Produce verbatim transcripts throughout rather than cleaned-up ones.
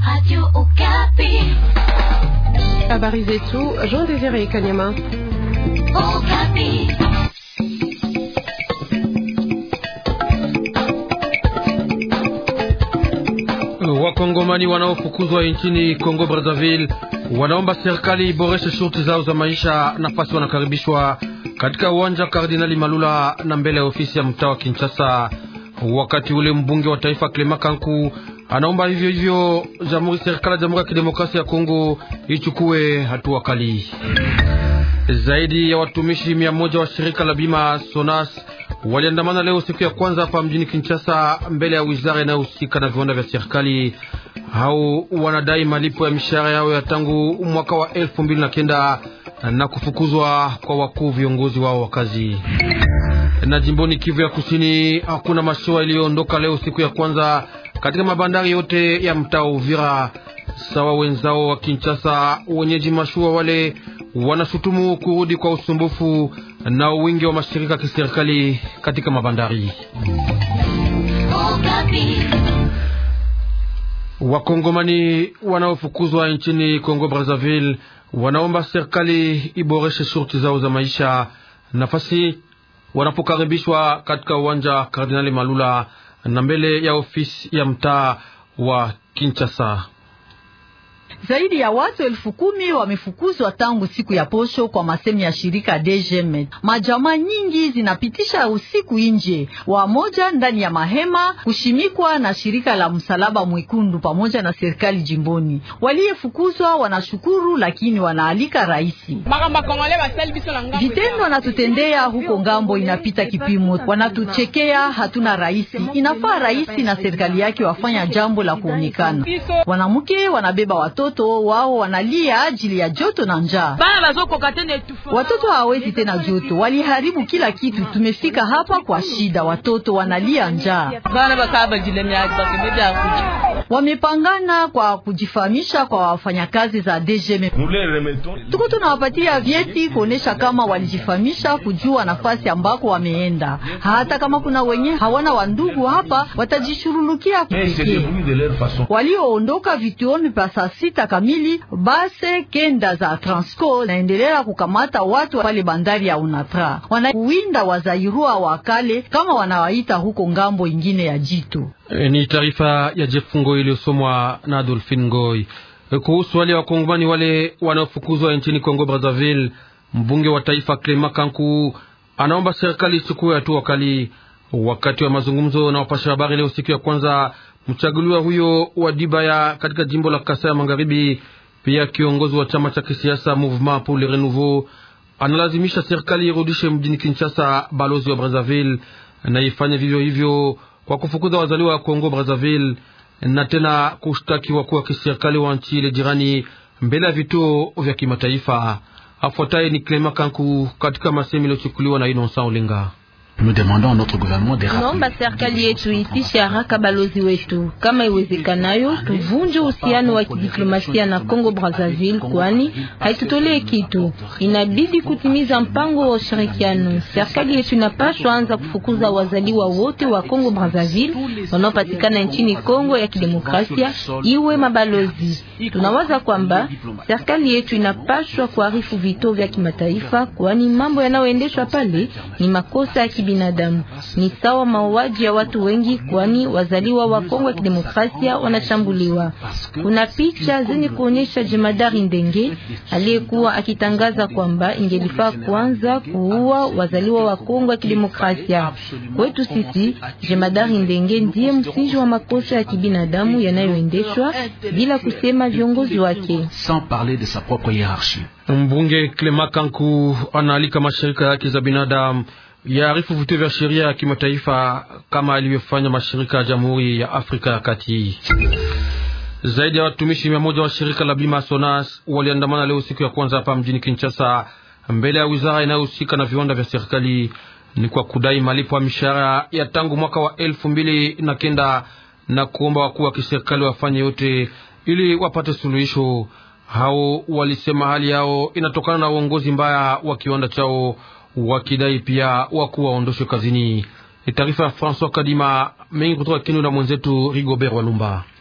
Radio Okapi. Habari zetu, Jean Désiré Kanyama. Okapi. Wakongomani wanaofukuzwa nchini Kongo Brazzaville wanaomba serikali iboreshe shurti zao za maisha. Nafasi wanakaribishwa katika uwanja Kardinali Malula na mbele ya ofisi ya mtaa wa Kinshasa. Wakati ule mbunge wa taifa Clement Kanku anaomba hivyo hivyo jamhuri serikali ya Jamhuri ya Kidemokrasia ya Kongo ichukue hatua kali. Zaidi ya watumishi mia moja wa shirika la bima Sonas waliandamana leo siku ya kwanza hapa mjini Kinshasa mbele ya wizara inayohusika na viwanda vya serikali. Hao wanadai malipo ya mishahara yao ya tangu mwaka wa elfu mbili na kenda na kufukuzwa kwa wakuu viongozi wao wa kazi. Na jimboni Kivu ya Kusini hakuna mashua iliyoondoka leo siku ya kwanza katika mabandari yote ya mtaa Uvira. Sawa wenzao wa Kinshasa, wenyeji mashua wale wanashutumu kurudi kwa usumbufu na wingi wa mashirika ya kiserikali katika mabandari. Wakongomani wanaofukuzwa nchini Kongo Brazzaville wanaomba serikali iboreshe shurti zao za maisha. Nafasi wanapokaribishwa katika uwanja Kardinali Malula na mbele ya ofisi ya mtaa wa Kinshasa. Zaidi ya watu elfu kumi wamefukuzwa tangu siku ya posho kwa masemi ya shirika D G M. Majamaa nyingi zinapitisha usiku nje, wamoja ndani ya mahema kushimikwa na shirika la Msalaba Mwekundu pamoja na serikali jimboni. Waliyefukuzwa wanashukuru, lakini wanaalika raisi. Vitendo wanatutendea huko ngambo inapita kipimo, wanatuchekea, hatuna raisi. Inafaa raisi na serikali yake wafanya jambo la kuonekana. Wanamke wanabeba watoto wao wanalia ajili ya joto na njaa. Watoto hawezi tena joto, waliharibu kila kitu. Tumefika hapa kwa shida, watoto wanalia njaa. Wamepangana kwa kujifahamisha kwa wafanyakazi za D G M. Tuko tunawapatia vyeti kuonesha kama walijifahamisha, kujua nafasi ambako wameenda. Hata kama kuna wenye hawana wandugu hapa, watajishurulukia kupekee. Walioondoka vituoni pa saa sita kamili, base kenda za Transco naendelea kukamata watu pale bandari ya Unatra. Wanawinda wazairua wakale kama wanawaita huko ngambo ingine ya Jitu. E, ni taarifa ya Jefungo iliyosomwa na Adolphine Ngoy. E, kuhusu wale wakongomani wale wanaofukuzwa nchini Kongo Brazzaville, mbunge wa taifa Clement Kanku anaomba serikali ichukue hatua kali. Wakati wa mazungumzo na wapasha habari leo siku ya kwanza, mchaguliwa huyo wa Dibaya katika jimbo la Kasai Magharibi, pia kiongozi wa chama cha kisiasa Mouvement pour le Renouveau, analazimisha serikali irudishe mjini Kinshasa balozi wa Brazzaville na ifanye vivyo hivyo kwa kufukuza wazaliwa wa Kongo Brazzaville, na tena kushtaki wakuu wa kiserikali wa nchi ile jirani mbele ya vituo vya kimataifa. Afuataye ni Clement Kanku katika masemi yaliyochukuliwa na Innocent Olenga. Naomba serikali yetu itishe haraka balozi wetu, kama iwezekanayo tuvunje uhusiano wa kidiplomasia na Kongo Brazzaville, kwani haitutolee kitu. Inabidi kutimiza mpango wa ushirikiano. Serikali yetu inapaswa anza kufukuza wazaliwa wote wa Kongo Brazzaville wanaopatikana nchini Kongo ya Kidemokrasia, iwe mabalozi. Tunawaza kwamba serikali yetu inapaswa kuarifu vituo vya kimataifa, kwani mambo yanayoendeshwa pale ni makosa ya binadamu. Ni sawa mauaji ya watu wengi, kwani wazaliwa wa Kongo ya Kidemokrasia wanashambuliwa. Kuna picha zenye kuonyesha jemadari Ndenge aliyekuwa akitangaza kwamba ingelifaa kuanza kuua wazaliwa wa Kongo ya Kidemokrasia. Kwetu sisi, jemadari Ndenge ndiye msingi wa makosa ya kibinadamu yanayoendeshwa bila kusema viongozi wake. Mbunge Clement Kanku anaalika mashirika yake za binadamu yaarifu vituo vya sheria ya kimataifa kama alivyofanya mashirika ya Jamhuri ya Afrika ya Kati. Zaidi ya watumishi mia moja wa shirika la bima Sonas waliandamana leo siku ya kwanza hapa mjini Kinshasa mbele ya wizara inayohusika na viwanda vya serikali, ni kwa kudai malipo ya mishahara ya tangu mwaka wa elfu mbili na kenda na kuomba wakuu wa kiserikali wafanye yote ili wapate suluhisho. Hao walisema hali yao inatokana na uongozi mbaya wa kiwanda chao, wakidai pia wakuu waondoshwe kazini. Taarifa ya François Kadima mengi kutoka Kindu na mwenzetu Rigobert Walumba.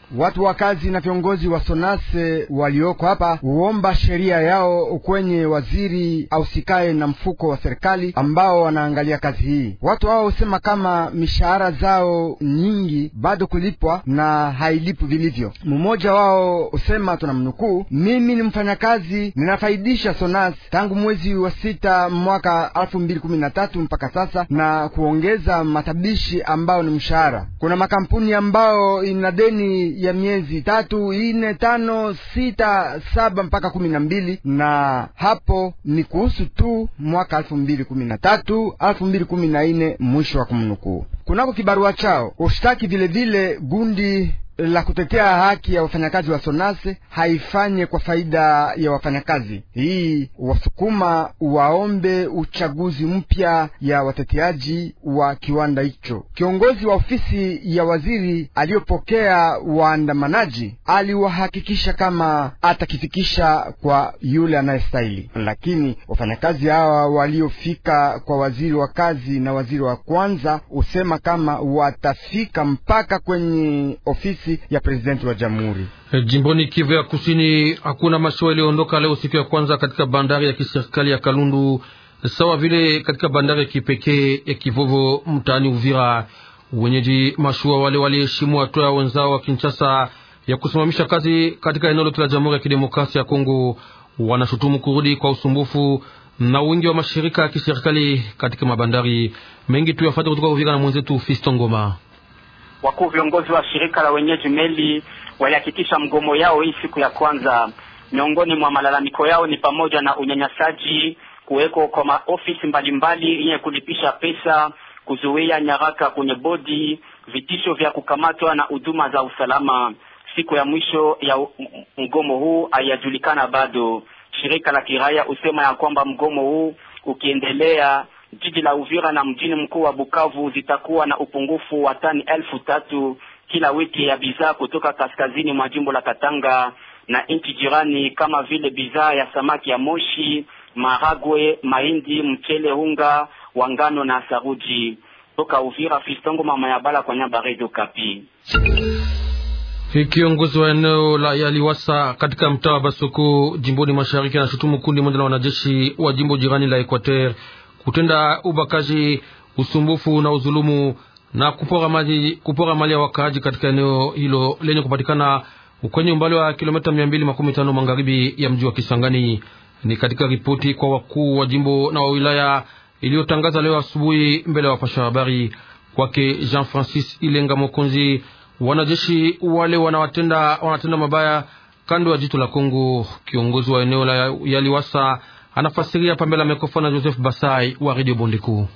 Watu wa kazi na viongozi wa Sonase walioko hapa uomba sheria yao kwenye waziri au sikae na mfuko wa serikali ambao wanaangalia kazi hii. Watu hao husema kama mishahara zao nyingi bado kulipwa na hailipu vilivyo. Mmoja wao husema, tunamnukuu, mimi ni mfanyakazi ninafaidisha Sonase tangu mwezi wa sita mwaka elfu mbili kumi na tatu mpaka sasa, na kuongeza matabishi ambao ni mshahara. Kuna makampuni ambao ina deni ya miezi tatu, ine, tano, sita, saba mpaka kumi na mbili, na hapo ni kuhusu tu mwaka elfu mbili kumi na tatu, elfu mbili kumi na nne mwisho wa kumnukuu. Kunako kibarua chao ushtaki vile vile gundi la kutetea haki ya wafanyakazi wa Sonase haifanye kwa faida ya wafanyakazi. Hii wasukuma waombe uchaguzi mpya ya wateteaji wa kiwanda hicho. Kiongozi wa ofisi ya waziri aliyopokea waandamanaji aliwahakikisha kama atakifikisha kwa yule anayestahili, lakini wafanyakazi hawa waliofika kwa waziri wa kazi na waziri wa kwanza usema kama watafika mpaka kwenye ofisi ya presidenti wa jamhuri. Jimboni Kivu ya Kusini, hakuna mashua iliondoka leo siku ya kwanza katika bandari ya kiserikali ya Kalundu, sawa vile katika bandari ya kipekee ya Kivovo mtaani Uvira. Wenyeji mashua wale waliheshimu hatua ya wenzao wa Kinshasa ya kusimamisha kazi katika eneo lote la Jamhuri ya Kidemokrasia ya Kongo. Wanashutumu kurudi kwa usumbufu na wingi wa mashirika ya kiserikali katika mabandari mengi. Tuyafuate kutoka Uvira na mwenzetu Fiston Ngoma. Wakuu viongozi wa shirika la wenyeji meli walihakikisha mgomo yao hii siku ya kwanza. Miongoni mwa malalamiko yao ni pamoja na unyanyasaji, kuweko kwa maofisi mbalimbali yenye kulipisha pesa, kuzuia nyaraka kwenye bodi, vitisho vya kukamatwa na huduma za usalama. Siku ya mwisho ya mgomo huu haijulikana bado. Shirika la kiraia usema ya kwamba mgomo huu ukiendelea, jiji la Uvira na mjini mkuu wa Bukavu zitakuwa na upungufu wa tani elfu tatu kila wiki ya bidhaa kutoka kaskazini mwa jimbo la Katanga na nchi jirani, kama vile bidhaa ya samaki ya moshi, maragwe, mahindi, mchele, unga, wangano na saruji. Toka Uvira, Fistongo mama ya bala kwa nyamba Radio Kapi. Kiongozi wa eneo la Yaliwasa katika mtaa wa Basoko jimboni mashariki na shutumu kundi moja la wanajeshi wa jimbo jirani la Equateur kutenda ubakaji, usumbufu na uzulumu na kupora mali, kupora mali ya wakaaji katika eneo hilo lenye kupatikana kwenye umbali wa kilomita mia mbili makumi tano magharibi ya mji wa Kisangani. Ni katika ripoti kwa wakuu wa jimbo na wa wilaya iliyotangaza leo asubuhi mbele ya wapasha habari. Kwake Jean Francis Ilenga Mokonzi, wanajeshi wale wanawatenda wanatenda mabaya kando ya jito la Kongo. Kiongozi wa eneo la Yaliwasa anafasiria pambela mikrofoni na Joseph Basai wa Radio Bondeku.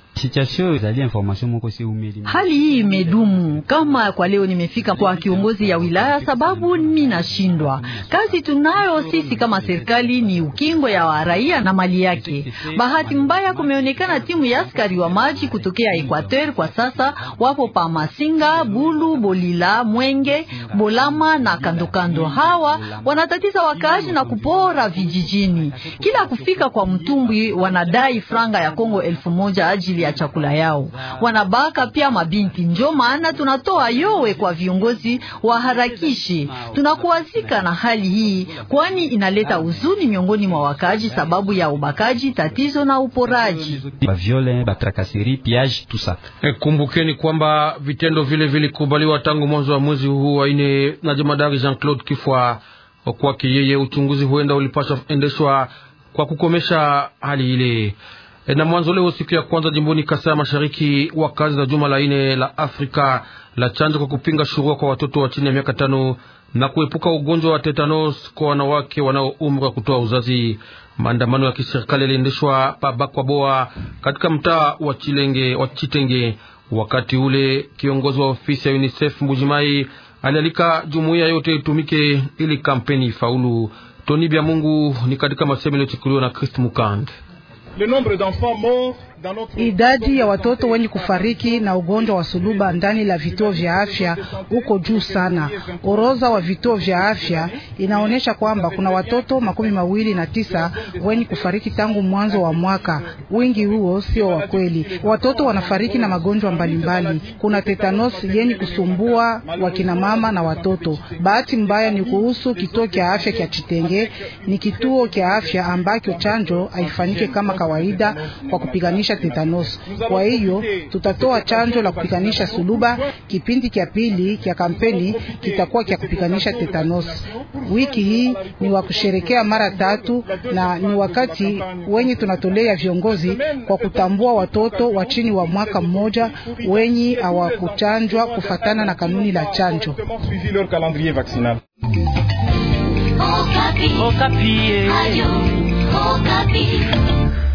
Hali hii imedumu kama kwa leo nimefika kwa kiongozi ya wilaya sababu mimi nashindwa. Kazi tunayo sisi kama serikali ni ukingo ya raia na mali yake. Bahati mbaya kumeonekana timu ya askari wa maji kutokea Equateur kwa sasa wapo pa Masinga, Bulu, Bolila, Mwenge, Bolama na kandokando. Hawa wanatatiza wakaaji na kupora vijijini. Kila kufika kwa mtumbwi wanadai franga ya Kongo elfu moja ajili ya chakula yao. Wanabaka pia mabinti. Njo maana tunatoa yowe kwa viongozi waharakishe. Tunakuazika na hali hii kwani inaleta huzuni miongoni mwa wakaaji sababu ya ubakaji, tatizo na uporaji. Kumbukeni kwamba vitendo vile vilikubaliwa tangu mwanzo wa mwezi huu wa ine na jemadari Jean-Claude Kifwa. Kwake yeye uchunguzi huenda ulipaswa endeshwa kwa kukomesha hali ile. E, na mwanzo leo siku ya kwanza jimboni Kasai Mashariki wa kazi za juma la ine la Afrika la chanjo kwa kupinga shurua kwa watoto wa chini ya miaka tano na kuepuka ugonjwa wa tetanos kwa wanawake wanao umri wa kutoa uzazi. Maandamano ya kiserikali yaliendeshwa pa Bakwaboa katika mtaa wa Chilenge wa Chitenge. Wakati ule kiongozi wa ofisi ya UNICEF Mbujimai alialika jumuiya yote itumike ili kampeni ifaulu. Tony Bya Mungu ni katika masemo yaliyochukuliwa na Christ Mukand. Idadi ya watoto wenye kufariki na ugonjwa wa suluba ndani la vituo vya afya uko juu sana. Orodha wa vituo vya afya inaonyesha kwamba kuna watoto makumi mawili na tisa wenye kufariki tangu mwanzo wa mwaka. Wingi huo sio wa kweli. Watoto wanafariki na magonjwa mbalimbali. Kuna tetanos yenye kusumbua wakina mama na watoto. Bahati mbaya ni kuhusu kituo cha afya cha Chitenge, ni kituo cha afya ambacho chanjo haifanyike kama kawaida kwa kupiganisha tetanos. Kwa hiyo tutatoa chanjo la kupiganisha suluba. Kipindi cha pili cha kampeni kitakuwa cha kupiganisha tetanos. Wiki hii ni wa kusherekea mara tatu na ni wakati wenye tunatolea viongozi kwa kutambua watoto wa chini wa mwaka mmoja wenye hawakuchanjwa kufatana na kanuni la chanjo. Okapi. Okapi. Ayo, Okapi.